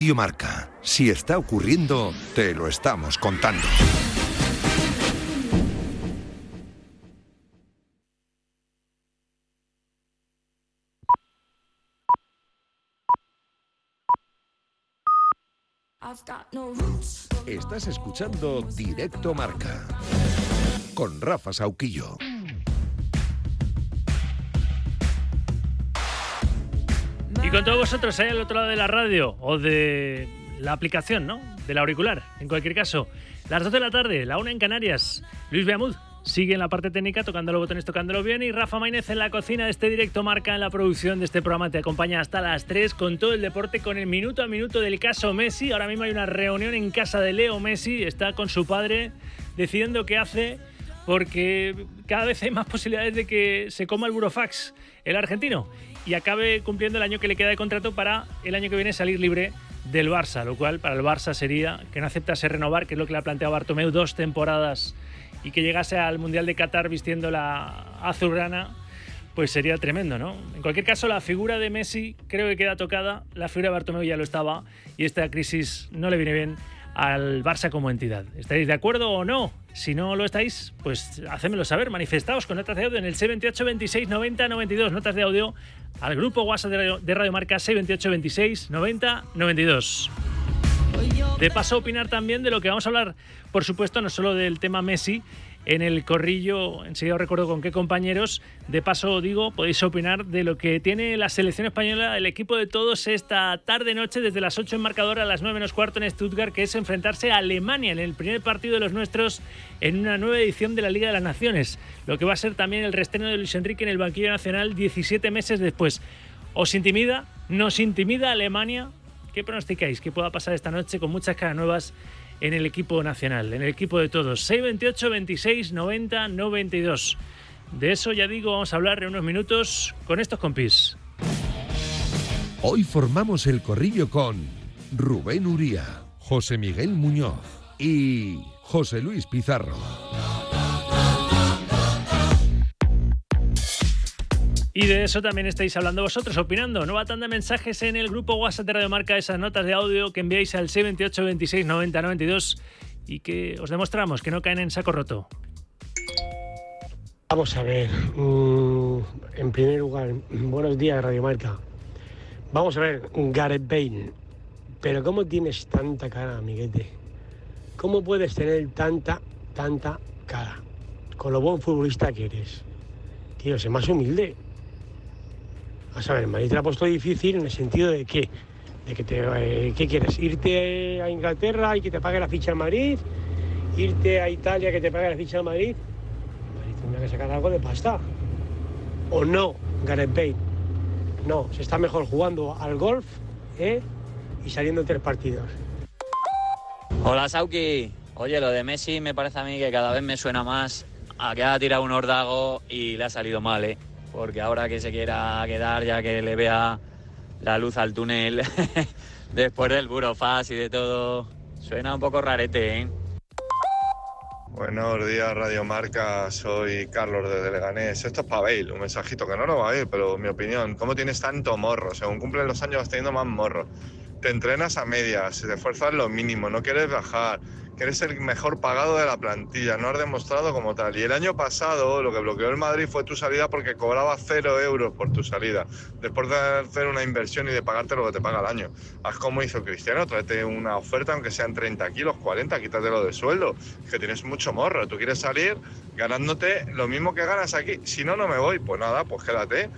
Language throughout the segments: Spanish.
Radio Marca. Si está ocurriendo, te lo estamos contando. Estás escuchando Directo Marca con Rafa Sauquillo. Y con todos vosotros ahí al otro lado de la radio o de la aplicación, ¿no? Del auricular. En cualquier caso, las 2 de la tarde, la 1 en Canarias. Luis Beamud sigue en la parte técnica, tocando los botones, tocándolo bien. Y Rafa Maínez en la cocina de este Directo Marca, en la producción de este programa. Te acompaña hasta las 3 con todo el deporte, con el minuto a minuto del caso Messi. Ahora mismo hay una reunión en casa de Leo Messi. Está con su padre decidiendo qué hace, porque cada vez hay más posibilidades de que se coma el burofax el argentino y acabe cumpliendo el año que le queda de contrato para el año que viene salir libre del Barça, lo cual para el Barça sería que no aceptase renovar, que es lo que le ha planteado Bartomeu, 2 temporadas, y que llegase al Mundial de Qatar vistiendo la azulgrana, pues sería tremendo, ¿no? En cualquier caso, la figura de Messi creo que queda tocada, la figura de Bartomeu ya lo estaba, y esta crisis no le viene bien al Barça como entidad. ¿Estáis de acuerdo o no? Si no lo estáis, pues hacémelo saber, manifestaos con notas de audio en el 628 26 90 92, notas de audio al grupo WhatsApp de Radio Marca 628 26 90 92. De paso, opinar también de lo que vamos a hablar, por supuesto, no solo del tema Messi en el corrillo, enseguida os recuerdo con qué compañeros. De paso, digo, podéis opinar de lo que tiene la selección española, el equipo de todos, esta tarde-noche, desde las 8 en marcador a las 9 menos cuarto en Stuttgart, que es enfrentarse a Alemania en el primer partido de los nuestros en una nueva edición de la Liga de las Naciones. Lo que va a ser también el reestreno de Luis Enrique en el banquillo nacional 17 meses después. ¿Os intimida? ¿Nos intimida Alemania? ¿Qué pronosticáis que pueda pasar esta noche con muchas caras nuevas en el equipo nacional, en el equipo de todos? 628 26 90 92. De eso, ya digo, vamos a hablar en unos minutos con estos compis. Hoy formamos el corrillo con Rubén Uría, José Miguel Muñoz y José Luis Pizarro. Y de eso también estáis hablando vosotros, opinando. Nueva tanda de mensajes en el grupo WhatsApp de Radio Marca, esas notas de audio que enviáis al 628 26 90 92 y que os demostramos que no caen en saco roto. Vamos a ver, en primer lugar, buenos días Radio Marca. Vamos a ver, Gareth Bale, pero ¿cómo tienes tanta cara, amiguete? ¿Cómo puedes tener tanta cara? Con lo buen futbolista que eres. Tío, sé más humilde. Vas a ver, Madrid te la ha puesto difícil en el sentido de que, ¿qué quieres? ¿Irte a Inglaterra y que te pague la ficha al Madrid? ¿Irte a Italia que te pague la ficha al Madrid? Madrid tendrá que sacar algo de pasta. ¿O no, Gareth Bale? No, se está mejor jugando al golf, y saliendo en 3 partidos. Hola, Sauki. Oye, lo de Messi me parece a mí que cada vez me suena más a que ha tirado un órdago y le ha salido mal, porque ahora que se quiera quedar, ya que le vea la luz al túnel después del burofax y de todo, suena un poco rarete, Buenos días, Radio Marca, soy Carlos de Leganés. Esto es para Bale, un mensajito que no va a ir, pero mi opinión, ¿cómo tienes tanto morro? Según cumplen los años vas teniendo más morro. Te entrenas a medias, te esfuerzas lo mínimo, no quieres bajar, que eres el mejor pagado de la plantilla, no has demostrado como tal. Y el año pasado lo que bloqueó el Madrid fue tu salida porque cobraba 0 euros por tu salida, después de hacer una inversión y de pagarte lo que te paga al año. Haz como hizo Cristiano, tráete una oferta aunque sean 30 kilos, 40, quítatelo de sueldo, que tienes mucho morro, tú quieres salir ganándote lo mismo que ganas aquí. Si no, no me voy, pues nada, pues quédate.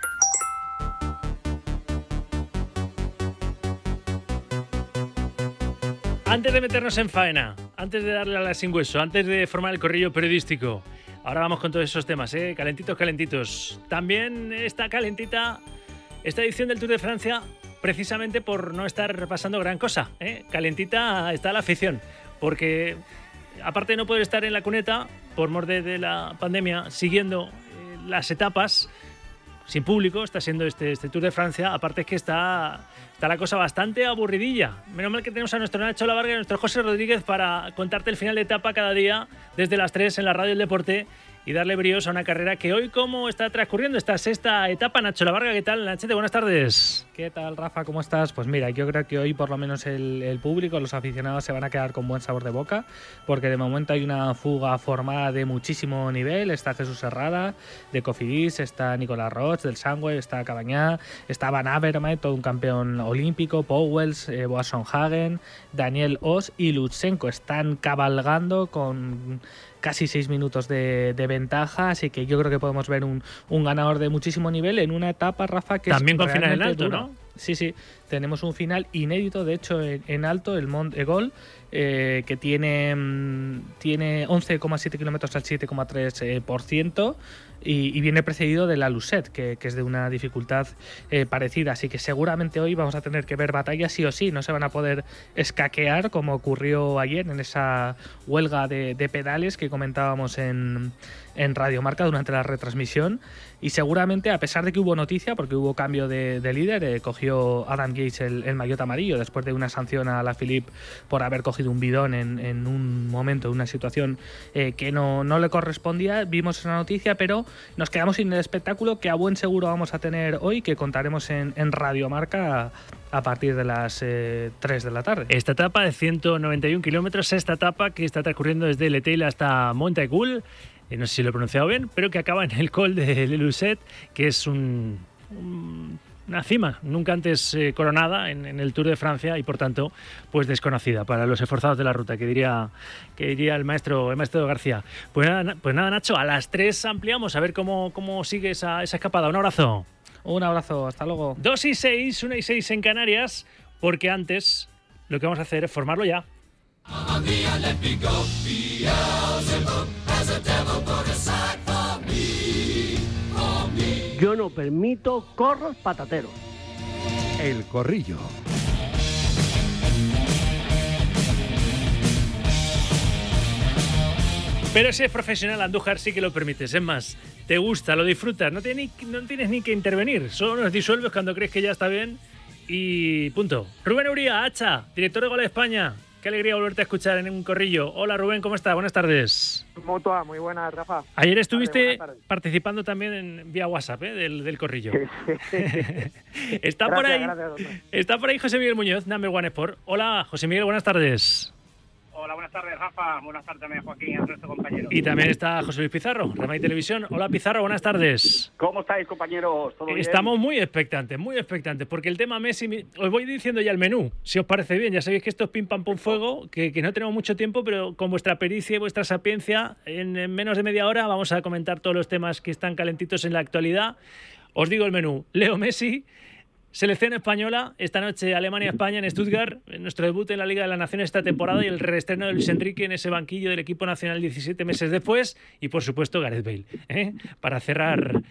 Antes de meternos en faena, antes de darle a la sin hueso, antes de formar el corrillo periodístico, ahora vamos con todos esos temas, calentitos. También está calentita esta edición del Tour de Francia, precisamente por no estar pasando gran cosa, Calentita está la afición, porque aparte de no poder estar en la cuneta, por mor de la pandemia, siguiendo las etapas, sin público, está siendo este Tour de Francia. Aparte es que está la cosa bastante aburridilla. Menos mal que tenemos a nuestro Nacho Lavarga y a nuestro José Rodríguez para contarte el final de etapa cada día desde las 3 en la Radio del Deporte y darle bríos a una carrera que hoy, ¿cómo está transcurriendo esta sexta etapa? Nacho Lavarga, ¿qué tal? Nachete, buenas tardes. ¿Qué tal, Rafa? ¿Cómo estás? Pues mira, yo creo que hoy por lo menos el público, los aficionados se van a quedar con buen sabor de boca, porque de momento hay una fuga formada de muchísimo nivel. Está Jesús Herrada de Cofidis, está Nicolás Roig del Sunweb, está Cabañá, está Van Avermaet, todo un campeón olímpico, Powells, Boasson Hagen, Daniel Oss y Lutsenko están cabalgando con casi 6 minutos de ventaja, así que yo creo que podemos ver un ganador de muchísimo nivel en una etapa, Rafa, que también es con final en alto, dura, ¿no? Sí, tenemos un final inédito, de hecho, en alto, el Mont Egol, que tiene 11,7 kilómetros al 7,3%, y viene precedido de la Lucette, que es de una dificultad parecida. Así que seguramente hoy vamos a tener que ver batallas sí o sí. No se van a poder escaquear como ocurrió ayer en esa huelga de pedales que comentábamos en Radio Marca durante la retransmisión. Y seguramente, a pesar de que hubo noticia, porque hubo cambio de líder, cogió Adam Yates el maillot amarillo después de una sanción a la Philippe por haber cogido un bidón en un momento, en una situación que no le correspondía. Vimos esa noticia, pero nos quedamos sin el espectáculo que a buen seguro vamos a tener hoy, que contaremos en Radio Marca a partir de las 3 de la tarde. Esta etapa de 191 kilómetros, esta etapa que está transcurriendo desde Le Teil hasta Montaicul, no sé si lo he pronunciado bien, pero que acaba en el col de Le Lucette, que es una cima nunca antes coronada en el Tour de Francia y por tanto pues desconocida para los esforzados de la ruta, que diría el maestro García. Pues nada, Nacho, a las 3 ampliamos a ver cómo sigue esa escapada. Un abrazo. Un abrazo, hasta luego. 2:06, 1:06 en Canarias, porque antes lo que vamos a hacer es formarlo ya. Yo no permito corros patateros. El Corrillo. Pero si es profesional, Andújar sí que lo permites. Es más, te gusta, lo disfrutas, no tienes ni que intervenir. Solo nos disuelves cuando crees que ya está bien y punto. Rubén Uría, Hacha, director de Gol España. Qué alegría volverte a escuchar en un corrillo. Hola Rubén, ¿cómo estás? Buenas tardes. Mutua, muy buenas, Rafa. Ayer estuviste participando también vía WhatsApp del corrillo. Está por ahí José Miguel Muñoz, Number One Sport. Hola José Miguel, buenas tardes. Hola, buenas tardes, Rafa. Buenas tardes también, Joaquín, y al resto de compañeros. Y también está José Luis Pizarro, Remay Televisión. Hola Pizarro, buenas tardes. ¿Cómo estáis, compañeros? ¿Todo bien? Estamos muy expectantes, porque el tema Messi, os voy diciendo ya el menú, si os parece bien. Ya sabéis que esto es pim pam pum fuego, que no tenemos mucho tiempo, pero con vuestra pericia y vuestra sapiencia, en menos de media hora vamos a comentar todos los temas que están calentitos en la actualidad. Os digo el menú: Leo Messi, selección española, esta noche Alemania-España en Stuttgart, nuestro debut en la Liga de las Naciones esta temporada y el reestreno de Luis Enrique en ese banquillo del equipo nacional 17 meses después, y por supuesto Gareth Bale, para cerrar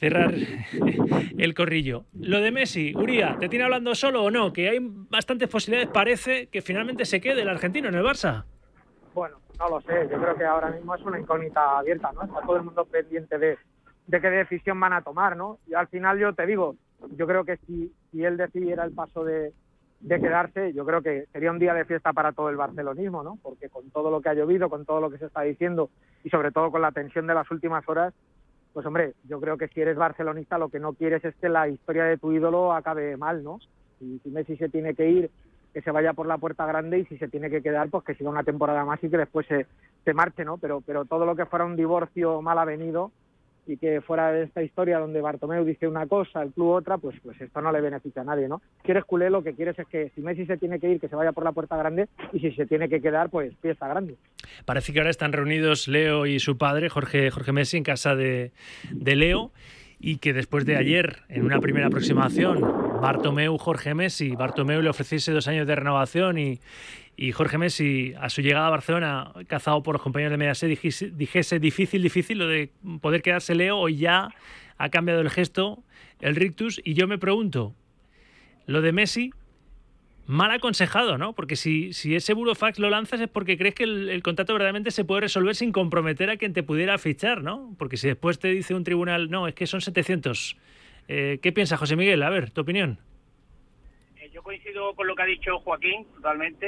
el corrillo. Lo de Messi, Uría, ¿te tiene hablando solo o no? Que hay bastantes posibilidades, parece que finalmente se quede el argentino en el Barça. Bueno, no lo sé, yo creo que ahora mismo es una incógnita abierta, ¿no? Está todo el mundo pendiente de qué decisión van a tomar, ¿no? Y al final yo te digo, yo creo que si él decidiera el paso de quedarse, yo creo que sería un día de fiesta para todo el barcelonismo, ¿no? Porque con todo lo que ha llovido, con todo lo que se está diciendo y sobre todo con la tensión de las últimas horas, pues hombre, yo creo que si eres barcelonista lo que no quieres es que la historia de tu ídolo acabe mal, ¿no? Y si Messi se tiene que ir, que se vaya por la puerta grande, y si se tiene que quedar, pues que siga una temporada más y que después se marche, ¿no? Pero todo lo que fuera un divorcio mal avenido y que fuera de esta historia donde Bartomeu dice una cosa, el club otra, pues esto no le beneficia a nadie, ¿no? Si eres culé, lo que quieres es que si Messi se tiene que ir, que se vaya por la puerta grande, y si se tiene que quedar, pues fiesta grande. Parece que ahora están reunidos Leo y su padre, Jorge Messi, en casa de Leo, y que después de ayer, en una primera aproximación, Jorge Messi, Bartomeu le ofreciese 2 años de renovación y Jorge Messi, a su llegada a Barcelona, cazado por los compañeros de Mediaset, dijese difícil lo de poder quedarse Leo. Hoy ya ha cambiado el gesto, el rictus, y yo me pregunto, lo de Messi, mal aconsejado, ¿no? Porque si ese burofax lo lanzas es porque crees que el contrato verdaderamente se puede resolver sin comprometer a quien te pudiera fichar, ¿no? Porque si después te dice un tribunal, no, es que son 700. ¿Qué piensa José Miguel? A ver, tu opinión. Yo coincido con lo que ha dicho Joaquín, totalmente.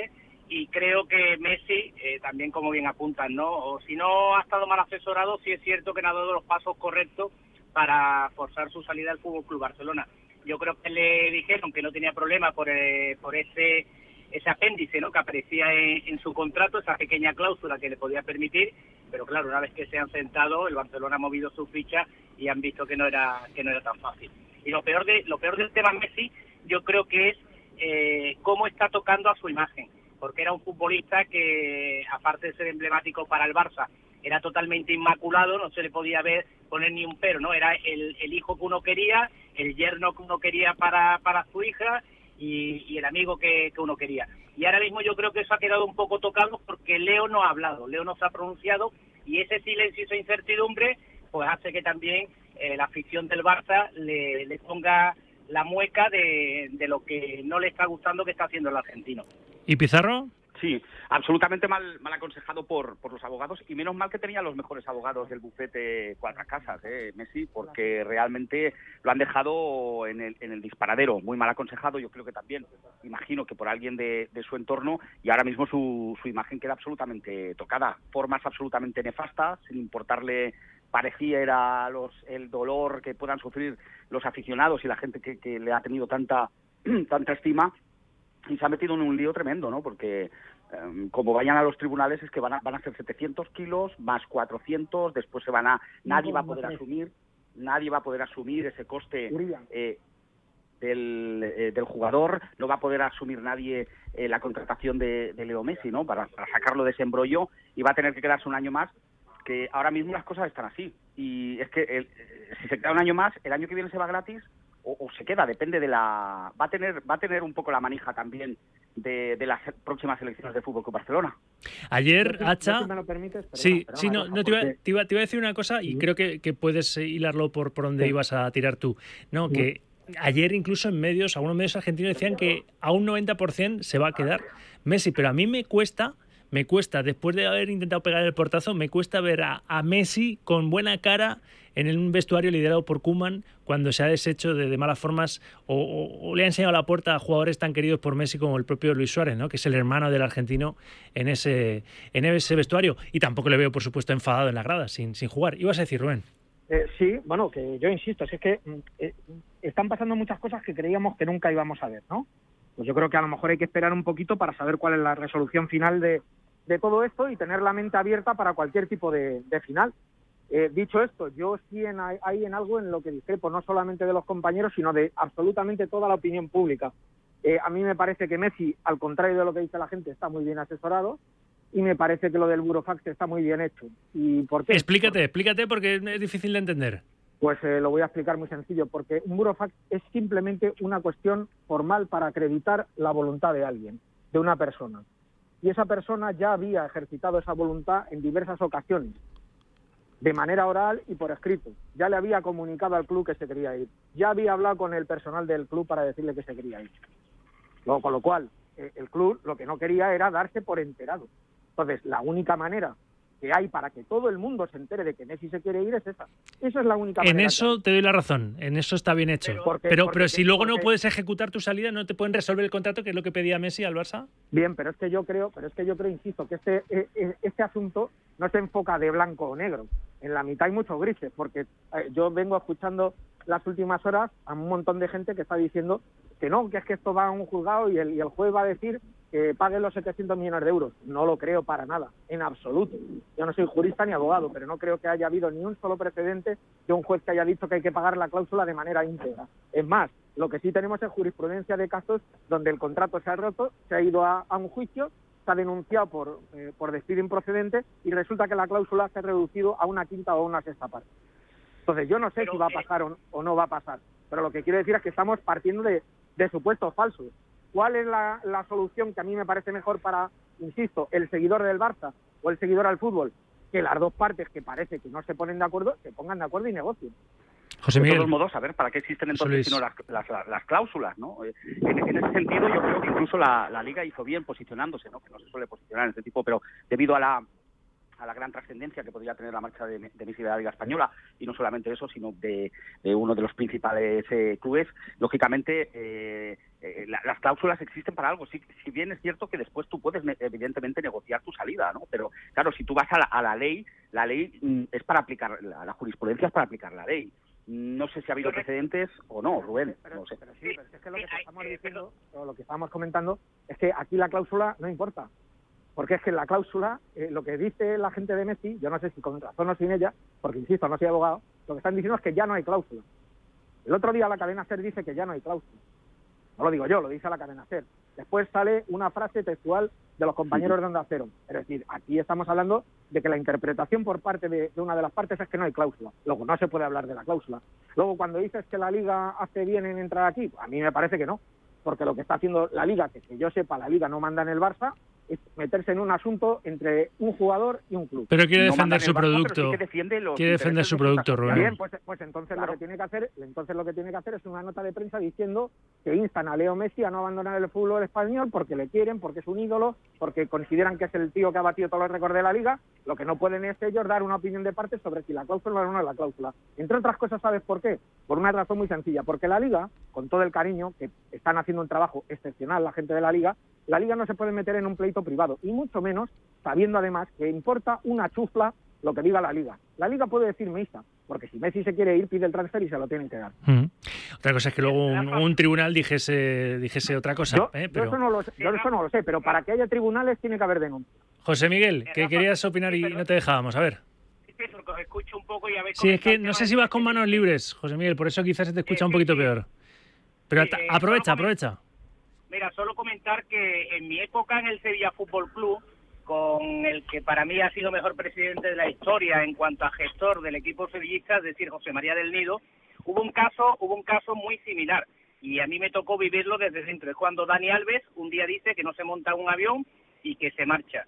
y creo que Messi, también como bien apuntan, ¿no? O si no ha estado mal asesorado, sí es cierto que no ha dado los pasos correctos para forzar su salida al Fútbol Club Barcelona. Yo creo que le dijeron que no tenía problema por ese apéndice, ¿no?, que aparecía en su contrato, esa pequeña cláusula que le podía permitir, pero claro, una vez que se han sentado, el Barcelona ha movido su ficha y han visto que no era tan fácil. Y lo peor del tema Messi, yo creo que es cómo está tocando a su imagen, porque era un futbolista que, aparte de ser emblemático para el Barça, era totalmente inmaculado, no se le podía poner ni un pero, ¿no? Era el hijo que uno quería, el yerno que uno quería para su hija y el amigo que uno quería. Y ahora mismo yo creo que eso ha quedado un poco tocado porque Leo no ha hablado, Leo no se ha pronunciado, y ese silencio y esa incertidumbre pues hace que también la afición del Barça le ponga la mueca de lo que no le está gustando que está haciendo el argentino. ¿Y Pizarro? Sí, absolutamente mal aconsejado por los abogados, y menos mal que tenía los mejores abogados del bufete Cuadracasas, Messi, porque realmente lo han dejado en el disparadero, muy mal aconsejado. Yo creo que también, imagino que por alguien de su entorno, y ahora mismo su imagen queda absolutamente tocada, formas absolutamente nefastas, sin importarle pareciera el dolor que puedan sufrir los aficionados y la gente que le ha tenido tanta estima. Y se ha metido en un lío tremendo, ¿no? Porque como vayan a los tribunales es que van a ser 700 kilos más 400, después nadie va a poder asumir ese coste del jugador, no va a poder asumir nadie la contratación de Leo Messi, ¿no? Para sacarlo de ese embrollo, y va a tener que quedarse un año más, que ahora mismo las cosas están así. Y es que si se queda un año más, el año que viene se va gratis, o se queda, depende de va a tener un poco la manija también de las próximas elecciones de Fútbol Club Barcelona. Ayer, Hacha... Si me lo permites, te iba a decir una cosa, y creo que puedes hilarlo por donde ibas a tirar tú. No, que ayer incluso en algunos medios argentinos decían que a un 90% se va a quedar Messi, pero a mí me cuesta, después de haber intentado pegar el portazo, me cuesta ver a Messi con buena cara en un vestuario liderado por Koeman, cuando se ha deshecho de malas formas o le ha enseñado la puerta a jugadores tan queridos por Messi como el propio Luis Suárez, ¿no?, que es el hermano del argentino en ese vestuario. Y tampoco le veo, por supuesto, enfadado en la grada, sin jugar. ¿Ibas a decir, Rubén? Sí, bueno, que yo insisto, es que están pasando muchas cosas que creíamos que nunca íbamos a ver, ¿no? Pues yo creo que a lo mejor hay que esperar un poquito para saber cuál es la resolución final de todo esto y tener la mente abierta para cualquier tipo de final. Dicho esto, yo sí hay en algo en lo que discrepo, no solamente de los compañeros, sino de absolutamente toda la opinión pública. A mí me parece que Messi, al contrario de lo que dice la gente, está muy bien asesorado, y me parece que lo del burofax está muy bien hecho. ¿Y por qué? Explícate, porque es difícil de entender. Pues lo voy a explicar muy sencillo, porque un burofax es simplemente una cuestión formal para acreditar la voluntad de alguien, de una persona. Y esa persona ya había ejercitado esa voluntad en diversas ocasiones, de manera oral y por escrito. Ya le había comunicado al club que se quería ir. Ya había hablado con el personal del club para decirle que se quería ir. Luego, con lo cual, el club lo que no quería era darse por enterado. Entonces, la única manera que hay para que todo el mundo se entere de que Messi se quiere ir es esa. Esa es la única manera. En eso te doy la razón, en eso está bien hecho. Pero si luego no puedes ejecutar tu salida, ¿no te pueden resolver el contrato, que es lo que pedía Messi al Barça? Bien, pero es que yo creo, insisto, que este asunto no se enfoca de blanco o negro. En la mitad hay muchos grises, porque yo vengo escuchando las últimas horas a un montón de gente que está diciendo que no, que es que esto va a un juzgado y el juez va a decir que paguen los 700 millones de euros. No lo creo para nada, en absoluto. Yo no soy jurista ni abogado, pero no creo que haya habido ni un solo precedente de un juez que haya dicho que hay que pagar la cláusula de manera íntegra. Es más, lo que sí tenemos es jurisprudencia de casos donde el contrato se ha roto, se ha ido a un juicio, se ha denunciado por despido improcedente y resulta que la cláusula se ha reducido a una quinta o una sexta parte. Entonces yo no sé si va a pasar o no va a pasar, pero lo que quiero decir es que estamos partiendo de supuestos falsos. ¿Cuál es la solución que a mí me parece mejor para, insisto, el seguidor del Barça o el seguidor al fútbol? Que las dos partes que parece que no se ponen de acuerdo, se pongan de acuerdo y negocien. José Miguel. De todos modos, a ver, ¿para qué existen entonces sino las cláusulas, ¿no? En ese sentido, yo creo que incluso la Liga hizo bien posicionándose, ¿no? Que no se suele posicionar en este tipo, pero debido a la gran trascendencia que podría tener la marcha de Messi de la Liga Española, y no solamente eso, sino de uno de los principales clubes. Lógicamente, las cláusulas existen para algo. Si bien es cierto que después tú puedes, evidentemente, negociar tu salida, ¿no? Pero, claro, si tú vas a la ley es para aplicar, la jurisprudencia es para aplicar la ley. No sé si ha habido precedentes o no, Rubén. No sé. Pero sí, pero es que lo que estamos diciendo, o lo que estábamos comentando, es que aquí la cláusula no importa. Porque es que la cláusula, lo que dice la gente de Messi, yo no sé si con razón o sin ella, porque insisto, no soy abogado, lo que están diciendo es que ya no hay cláusula. El otro día la cadena SER dice que ya no hay cláusula. No lo digo yo, lo dice la cadena SER. Después sale una frase textual de los compañeros de Onda Cero. Es decir, aquí estamos hablando de que la interpretación por parte de una de las partes es que no hay cláusula. Luego, no se puede hablar de la cláusula. Luego, cuando dices que la Liga hace bien en entrar aquí, a mí me parece que no. Porque lo que está haciendo la Liga, que yo sepa, la Liga no manda en el Barça, es meterse en un asunto entre un jugador y un club. Pero quiere defender su producto. Quiere defender su producto, Rubén. Bien, pues entonces claro. Lo que tiene que hacer es una nota de prensa diciendo que instan a Leo Messi a no abandonar el fútbol español porque le quieren, porque es un ídolo, porque consideran que es el tío que ha batido todos los récords de la Liga. Lo que no pueden es ellos dar una opinión de parte sobre si la cláusula o no es la cláusula. Entre otras cosas, ¿sabes por qué? Por una razón muy sencilla. Porque la Liga, con todo el cariño, que están haciendo un trabajo excepcional la gente de la Liga no se puede meter en un pleito privado, y mucho menos sabiendo además que importa una chufla lo que diga la Liga. La Liga puede decir mixta, porque si Messi se quiere ir, pide el transfer y se lo tienen que dar. Otra cosa es que luego un tribunal dijese otra cosa. Pero... yo eso no lo sé, pero para que haya tribunales tiene que haber denuncia. José Miguel, que querías opinar y no te dejábamos, a ver. Os escucho un poco y a ver. Sí, es que no sé si vas con manos libres, José Miguel, por eso quizás se te escucha un poquito peor. Pero aprovecha. Mira, solo comentar que en mi época en el Sevilla Fútbol Club, con el que para mí ha sido mejor presidente de la historia en cuanto a gestor del equipo sevillista, es decir, José María del Nido, hubo un caso muy similar y a mí me tocó vivirlo desde dentro. Es cuando Dani Alves un día dice que no se monta un avión y que se marcha.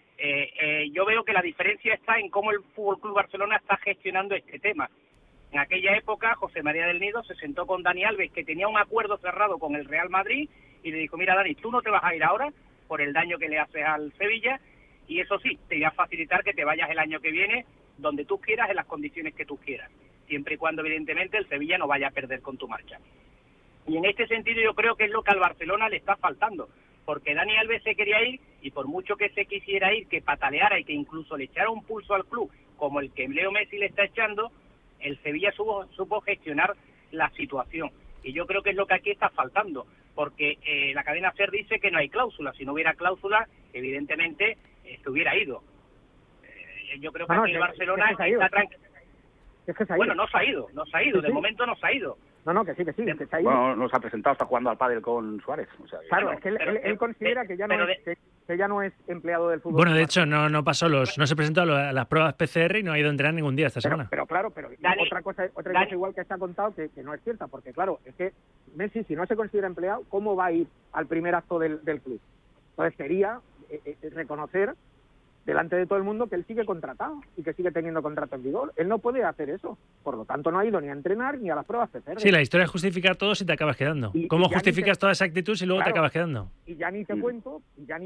Yo veo que la diferencia está en cómo el Fútbol Club Barcelona está gestionando este tema. En aquella época, José María del Nido se sentó con Dani Alves, que tenía un acuerdo cerrado con el Real Madrid, y le dijo, mira Dani, tú no te vas a ir ahora por el daño que le haces al Sevilla, y eso sí, te voy a facilitar que te vayas el año que viene donde tú quieras, en las condiciones que tú quieras, siempre y cuando evidentemente el Sevilla no vaya a perder con tu marcha. Y en este sentido yo creo que es lo que al Barcelona le está faltando, porque Dani Alves se quería ir, y por mucho que se quisiera ir, que pataleara y que incluso le echara un pulso al club, como el que Leo Messi le está echando, el Sevilla supo gestionar la situación. Y yo creo que es lo que aquí está faltando, porque la cadena SER dice que no hay cláusula. Si no hubiera cláusula, evidentemente se hubiera ido. Yo creo que aquí el Barcelona está tranquilo. Bueno, no se ha ido, de momento no se ha ido. No, que sí, que se ha ido. Bueno, nos ha presentado, está jugando al pádel con Suárez. O sea, claro, es que él considera que ya no es empleado del fútbol. Bueno, de hecho, no se presentó a las pruebas PCR y no ha ido a entrenar ningún día esta semana. Pero Dani, otra cosa igual que se ha contado que no es cierta, porque claro, es que Messi, si no se considera empleado, ¿cómo va a ir al primer acto del club? Entonces sería reconocer delante de todo el mundo que él sigue contratado y que sigue teniendo contrato en vigor. Él no puede hacer eso. Por lo tanto, no ha ido ni a entrenar ni a las pruebas PCR. Sí, la historia es justificar todo si te acabas quedando. ¿Cómo justificas toda esa actitud si luego te acabas quedando? Y ya ni te cuento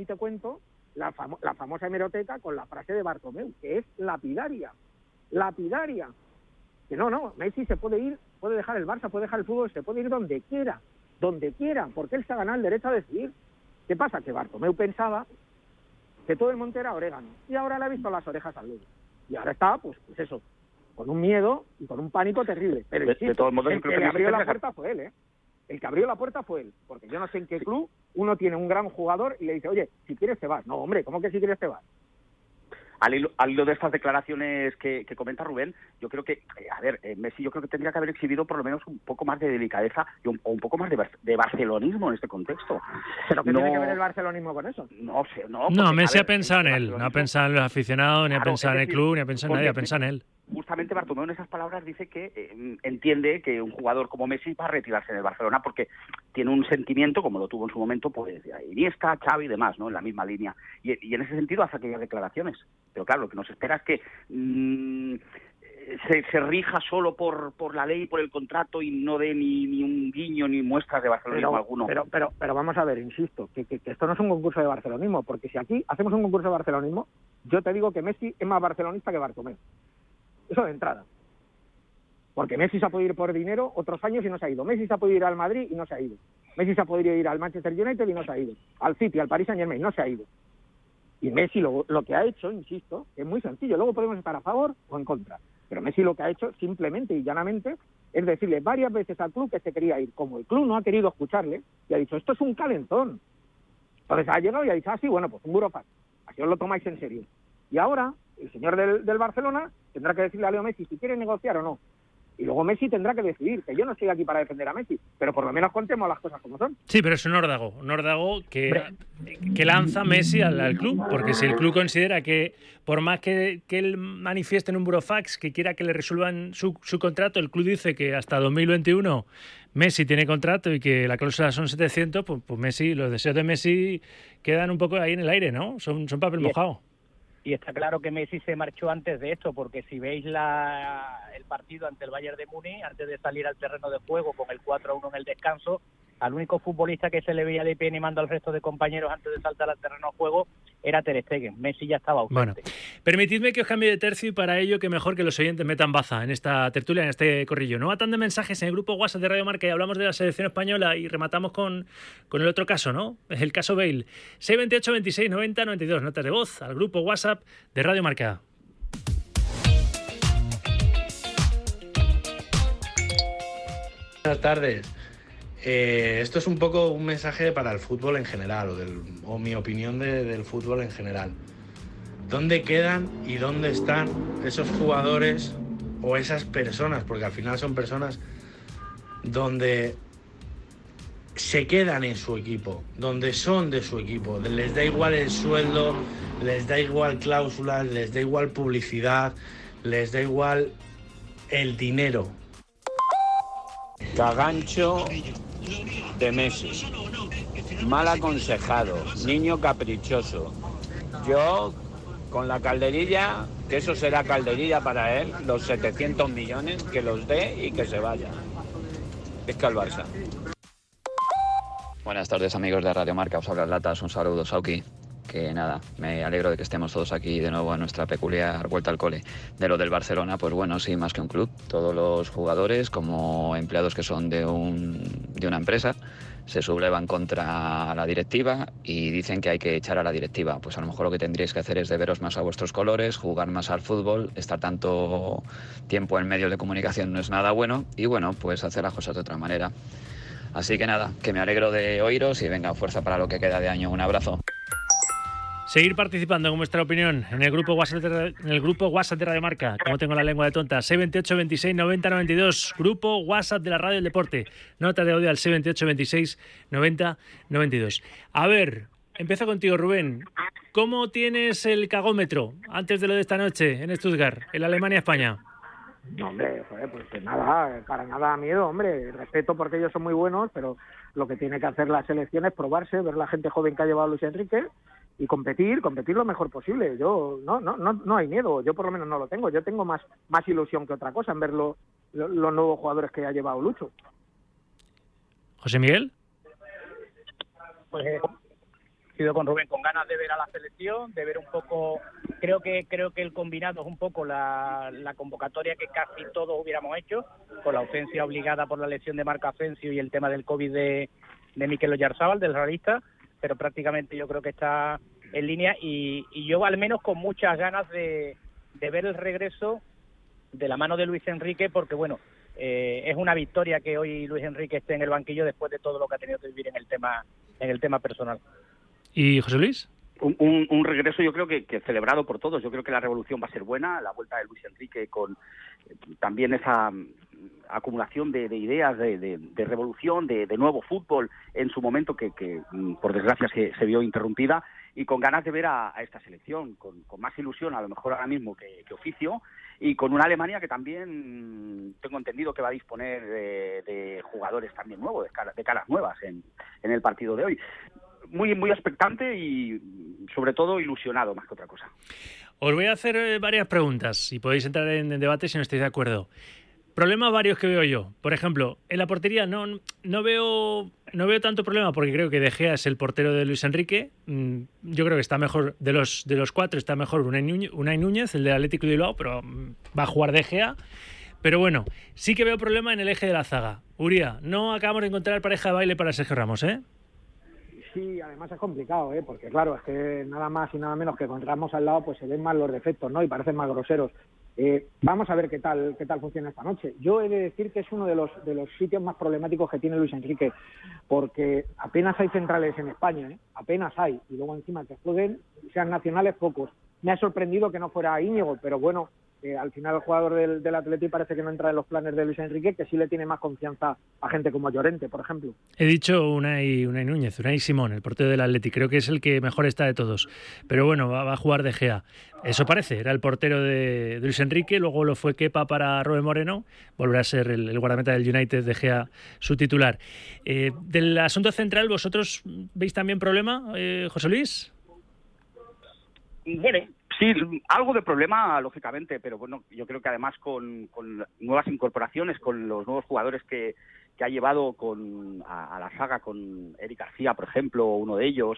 la famosa hemeroteca con la frase de Bartomeu, que es lapidaria. Lapidaria. Que no, Messi se puede ir, puede dejar el Barça, puede dejar el fútbol, se puede ir donde quiera, porque él se ha ganado el derecho a decidir. ¿Qué pasa? Que Bartomeu pensaba que todo el monte era orégano, y ahora le ha visto las orejas al lobo. Y ahora está, pues eso, con un miedo y con un pánico terrible. Pero de todos modos, el que le abrió la puerta fue él, El que abrió la puerta fue él, porque yo no sé en qué club uno tiene un gran jugador y le dice, oye, si quieres te vas. No, hombre, ¿cómo que si quieres te vas? Al hilo de estas declaraciones que comenta Rubén, yo creo que, Messi yo creo que tendría que haber exhibido por lo menos un poco más de delicadeza o un poco más de barcelonismo en este contexto. ¿Pero qué tiene que ver el barcelonismo con eso? No sé, No, Messi ha pensado en él, no ha pensado en los aficionados, ni ha pensado en el club, ni ha pensado en nadie, ha pensado en él. Justamente Bartomeu en esas palabras dice que entiende que un jugador como Messi va a retirarse del Barcelona porque tiene un sentimiento, como lo tuvo en su momento, pues Iniesta, Xavi y demás, ¿no? En la misma línea. Y en ese sentido hace aquellas declaraciones. Pero claro, lo que nos espera es que se rija solo por la ley, por el contrato y no dé ni un guiño ni muestras de barcelonismo alguno. Pero vamos a ver, insisto, que esto no es un concurso de barcelonismo, porque si aquí hacemos un concurso de barcelonismo, yo te digo que Messi es más barcelonista que Bartomeu. Eso de entrada. Porque Messi se ha podido ir por dinero otros años y no se ha ido. Messi se ha podido ir al Madrid y no se ha ido. Messi se ha podido ir al Manchester United y no se ha ido. Al City, al Paris Saint-Germain, no se ha ido. Y Messi lo que ha hecho, insisto, es muy sencillo. Luego podemos estar a favor o en contra. Pero Messi lo que ha hecho simplemente y llanamente es decirle varias veces al club que se quería ir. Como el club no ha querido escucharle, y ha dicho, esto es un calentón. Entonces ha llegado y ha dicho, sí, bueno, pues un burofax. Así os lo tomáis en serio. Y ahora, el señor del Barcelona tendrá que decirle a Leo Messi si quiere negociar o no. Y luego Messi tendrá que decidir, que yo no estoy aquí para defender a Messi, pero por lo menos contemos las cosas como son. Sí, pero es un órdago que lanza Messi al club, porque si el club considera que por más que él manifieste en un burofax que quiera que le resuelvan su contrato, el club dice que hasta 2021 Messi tiene contrato y que la cláusula son 700, pues Messi, los deseos de Messi quedan un poco ahí en el aire, ¿no? Son papel mojado. Y está claro que Messi se marchó antes de esto, porque si veis el partido ante el Bayern de Múnich, antes de salir al terreno de juego con el 4-1 en el descanso, al único futbolista que se le veía de pie animando al resto de compañeros antes de saltar al terreno de juego era Ter Stegen. Messi ya estaba ausente. Bueno, permitidme que os cambie de tercio y para ello que mejor que los oyentes metan baza en esta tertulia, en este corrillo. No atan de mensajes en el grupo WhatsApp de Radio Marca y hablamos de la selección española y rematamos con el otro caso, ¿no? Es el caso Bale. 628 26 90 92. Notas de voz al grupo WhatsApp de Radio Marca. Buenas tardes. Esto es un poco un mensaje para el fútbol en general, o mi opinión del fútbol en general. ¿Dónde quedan y dónde están esos jugadores o esas personas? Porque al final son personas donde se quedan en su equipo, donde son de su equipo. Les da igual el sueldo, les da igual cláusulas, les da igual publicidad, les da igual el dinero. Cagancho de Messi, mal aconsejado, niño caprichoso. Yo, con la calderilla, que eso será calderilla para él, los 700 millones, que los dé y que se vaya. Es que al Barça. Buenas tardes, amigos de Radio Marca, os habla Latas, un saludo, Sauki. Que nada, me alegro de que estemos todos aquí de nuevo en nuestra peculiar vuelta al cole. De lo del Barcelona, pues bueno, sí, más que un club. Todos los jugadores, como empleados que son de una empresa, se sublevan contra la directiva y dicen que hay que echar a la directiva. Pues a lo mejor lo que tendríais que hacer es deberos más a vuestros colores, jugar más al fútbol, estar tanto tiempo en medios de comunicación no es nada bueno y bueno, pues hacer las cosas de otra manera. Así que nada, que me alegro de oíros y venga, fuerza para lo que queda de año. Un abrazo. Seguir participando con vuestra opinión en el grupo WhatsApp de Radio Marca, como tengo la lengua de tonta, 628 26 90 92, grupo WhatsApp de la Radio del Deporte, nota de audio al 628 26 90 92. A ver, empiezo contigo, Rubén. ¿Cómo tienes el cagómetro antes de lo de esta noche en Stuttgart, en Alemania-España? No, hombre, pues nada, para nada miedo, hombre. Respeto porque ellos son muy buenos, pero lo que tiene que hacer la selección es probarse, ver la gente joven que ha llevado Luis Enrique y competir lo mejor posible. Yo no hay miedo, yo por lo menos no lo tengo. Yo tengo más ilusión que otra cosa en ver los nuevos jugadores que ha llevado Lucho. José Miguel. Pues he ido con Rubén, con ganas de ver a la selección, de ver un poco, creo que el combinado es un poco la convocatoria que casi todos hubiéramos hecho, con la ausencia obligada por la lesión de Marc Asensio y el tema del COVID de Mikel Oyarzabal, del realista, pero prácticamente yo creo que está en línea y yo al menos con muchas ganas de ver el regreso de la mano de Luis Enrique, porque bueno, es una victoria que hoy Luis Enrique esté en el banquillo después de todo lo que ha tenido que vivir en el tema personal. ¿Y José Luis? Un regreso yo creo que celebrado por todos. Yo creo que la revolución va a ser buena, la vuelta de Luis Enrique con también esa acumulación de ideas de revolución, de nuevo fútbol en su momento que por desgracia se vio interrumpida, y con ganas de ver a esta selección, con más ilusión a lo mejor ahora mismo que oficio, y con una Alemania que también tengo entendido que va a disponer de jugadores también nuevos, de caras nuevas en el partido de hoy. Muy, muy expectante y sobre todo ilusionado más que otra cosa. Os voy a hacer varias preguntas y podéis entrar en debate si no estáis de acuerdo. Problemas varios que veo yo. Por ejemplo, en la portería no veo tanto problema porque creo que De Gea es el portero de Luis Enrique. Yo creo que está mejor, de los 4 está mejor Unai Núñez, el del Athletic de Bilbao, pero va a jugar De Gea. Pero bueno, sí que veo problema en el eje de la zaga. Uría, no acabamos de encontrar pareja de baile para Sergio Ramos, ¿eh? Sí, además es complicado, porque claro, es que nada más y nada menos que con Ramos al lado pues se ven más los defectos, ¿no? Y parecen más groseros. Vamos a ver qué tal funciona esta noche. Yo he de decir que es uno de los sitios más problemáticos que tiene Luis Enrique, porque apenas hay centrales en España, apenas hay, y luego encima que jueguen, sean nacionales, pocos. Me ha sorprendido que no fuera Íñigo, pero bueno, al final el jugador del Atleti parece que no entra en los planes de Luis Enrique, que sí le tiene más confianza a gente como Llorente, por ejemplo. He dicho Unai Núñez, Unai Simón, el portero del Atleti, creo que es el que mejor está de todos. Pero bueno, va a jugar De Gea. Eso parece, era el portero de Luis Enrique, luego lo fue Kepa para Robben Moreno, volverá a ser el guardameta del United, De Gea, su titular. Del asunto central, ¿vosotros veis también problema, José Luis? Bueno, sí, algo de problema, lógicamente, pero bueno, yo creo que además con nuevas incorporaciones, con los nuevos jugadores que ha llevado a la saga, con Eric García, por ejemplo, uno de ellos,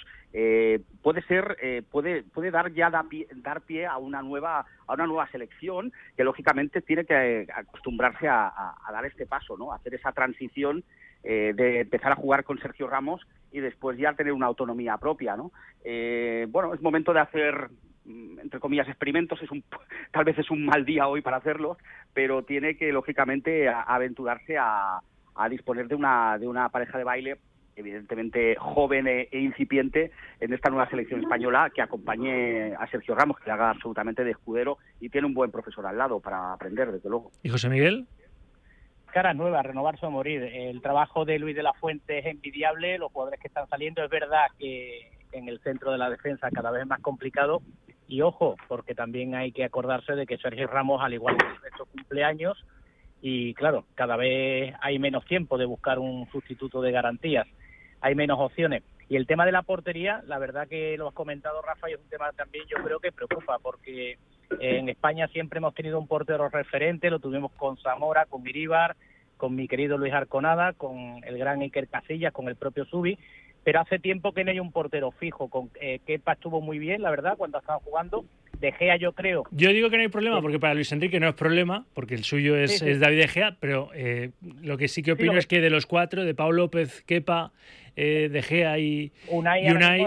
puede dar pie a una nueva selección que lógicamente tiene que acostumbrarse a dar este paso, ¿no? A hacer esa transición de empezar a jugar con Sergio Ramos y después ya tener una autonomía propia, ¿no? Bueno, es momento de hacer, entre comillas, experimentos. Tal vez es un mal día hoy para hacerlos, pero tiene que lógicamente aventurarse a disponer de una pareja de baile evidentemente joven e incipiente en esta nueva selección española, que acompañe a Sergio Ramos, que le haga absolutamente de escudero, y tiene un buen profesor al lado para aprender, desde luego. ¿Y José Miguel? Caras nuevas, renovarse o morir. El trabajo de Luis de la Fuente es envidiable, los jugadores que están saliendo, es verdad que en el centro de la defensa cada vez es más complicado, y ojo, porque también hay que acordarse de que Sergio Ramos, al igual que el resto, cumple años, y claro, cada vez hay menos tiempo de buscar un sustituto de garantías, hay menos opciones. Y el tema de la portería, la verdad que lo has comentado, Rafa, y es un tema también yo creo que preocupa, porque en España siempre hemos tenido un portero referente, lo tuvimos con Zamora, con Iríbar, con mi querido Luis Arconada, con el gran Iker Casillas, con el propio Zubi, pero hace tiempo que no hay un portero fijo. Con Kepa estuvo muy bien, la verdad, cuando estaba jugando. De Gea, yo creo. Yo digo que no hay problema, porque para Luis Enrique no es problema, porque el suyo es David De Gea, pero lo que sí que opino es que de los 4, de Pau López, Kepa, De Gea y Unai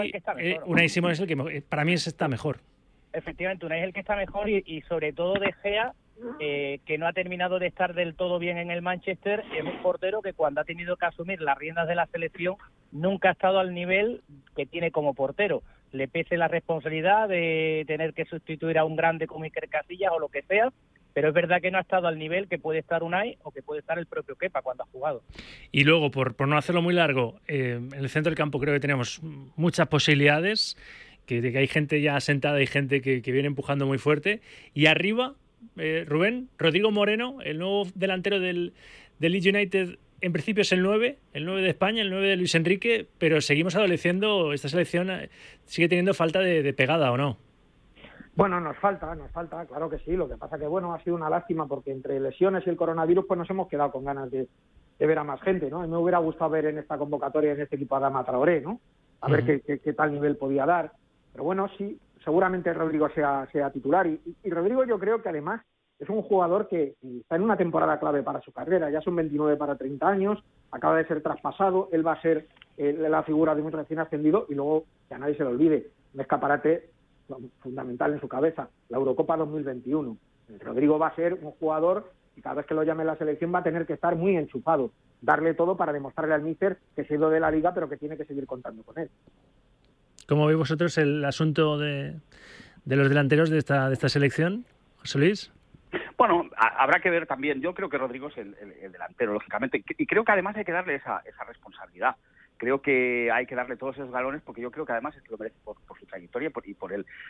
Simón es el que para mí está mejor. Efectivamente, Unai es el que está mejor y sobre todo De Gea, que no ha terminado de estar del todo bien en el Manchester, es un portero que cuando ha tenido que asumir las riendas de la selección nunca ha estado al nivel que tiene como portero. Le pese la responsabilidad de tener que sustituir a un grande como Iker Casillas o lo que sea, pero es verdad que no ha estado al nivel que puede estar Unai o que puede estar el propio Kepa cuando ha jugado. Y luego, por no hacerlo muy largo, en el centro del campo creo que tenemos muchas posibilidades, que hay gente ya sentada y gente que viene empujando muy fuerte. Y arriba, Rubén, Rodrigo Moreno, el nuevo delantero del Leeds United, en principio es el 9 de España, el 9 de Luis Enrique, pero seguimos adoleciendo, esta selección sigue teniendo falta de pegada, ¿o no? Bueno, nos falta, claro que sí. Lo que pasa que, bueno, ha sido una lástima porque entre lesiones y el coronavirus pues nos hemos quedado con ganas de ver a más gente, ¿no? Y me hubiera gustado ver en esta convocatoria, en este equipo, a Adama Traoré, ¿no? A ver qué tal nivel podía dar. Pero bueno, sí, seguramente Rodrigo sea titular. Y Rodrigo, yo creo que además es un jugador que está en una temporada clave para su carrera. Ya son 29 para 30 años, acaba de ser traspasado, él va a ser la figura de un recién ascendido, y luego, que a nadie se le olvide, un escaparate fundamental en su cabeza, la Eurocopa 2021. Rodrigo va a ser un jugador y cada vez que lo llame la selección va a tener que estar muy enchufado, darle todo para demostrarle al míster que se ha ido de la liga, pero que tiene que seguir contando con él. ¿Cómo veis vosotros el asunto de los delanteros de esta selección, José Luis? Bueno, habrá que ver también. Yo creo que Rodrigo es el delantero, lógicamente, y creo que además hay que darle esa responsabilidad. Creo que hay que darle todos esos galones, porque yo creo que además es que lo merece por su trayectoria y por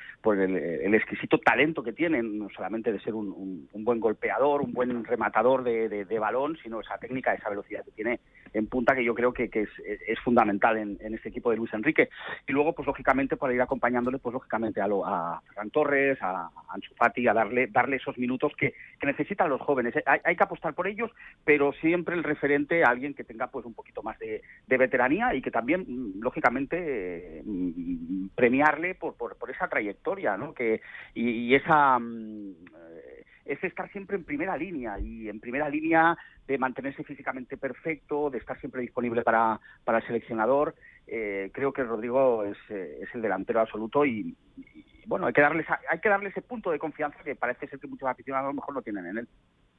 el exquisito talento que tiene, no solamente de ser un buen golpeador, un buen rematador de balón, sino esa técnica, esa velocidad que tiene en punta, que yo creo que es fundamental en este equipo de Luis Enrique. Y luego, pues lógicamente, para ir acompañándole, pues lógicamente a Ferran Torres, a Ansu Fati, a darle esos minutos que necesitan los jóvenes. Hay que apostar por ellos, pero siempre el referente a alguien que tenga pues un poquito más de veteranía y que también, lógicamente, premiarle por esa trayectoria, ¿no? Y esa... es estar siempre en primera línea, y en primera línea de mantenerse físicamente perfecto, de estar siempre disponible para el seleccionador. Creo que Rodrigo es el delantero absoluto y bueno, hay que darle ese punto de confianza que parece ser que muchos aficionados a lo mejor no tienen en él.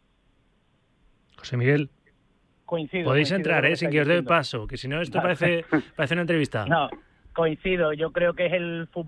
José Miguel. Coincido. Podéis entrar, sin que os dé paso, que si no esto parece una entrevista. No, coincido. Yo creo que es el fútbol